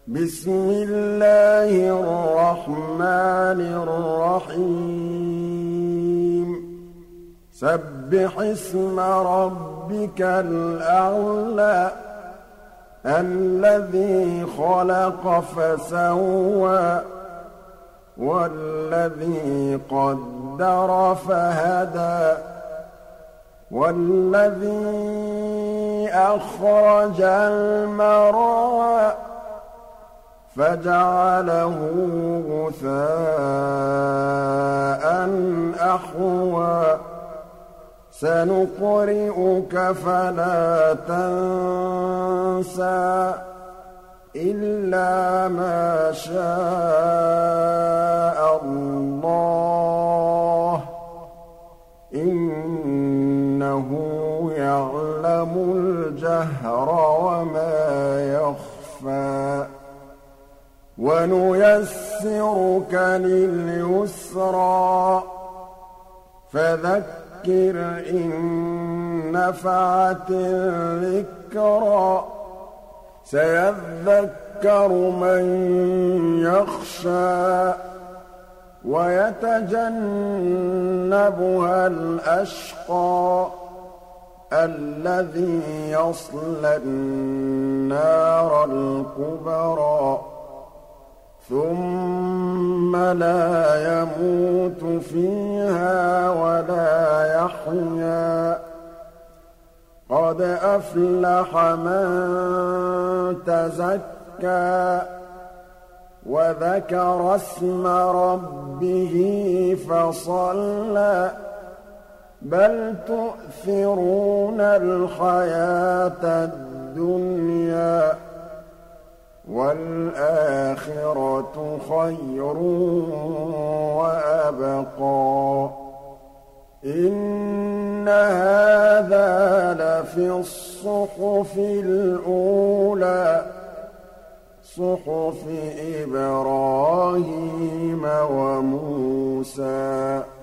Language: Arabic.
بسم الله الرحمن الرحيم سبح اسم ربك الأعلى الذي خلق فسوى والذي قدر فهدى والذي أخرج المرعى فجعله غثاء أحوى سنقرئك فلا تنسى إلا ما شاء الله إنه يعلم الجهر وما يخفى ونيسرك لليسرى فذكر إن نفعت الذكرى سيذكر من يخشى ويتجنبها الأشقى الذي يصلى النار الكبرى ثم لا يموت فيها ولا يحيا قد أفلح من تزكى وذكر اسم ربه فصلى بل تؤثرون الحياة الدنيا والآخرة خير وأبقى إن هذا لفي الصحف الأولى صحف إبراهيم وموسى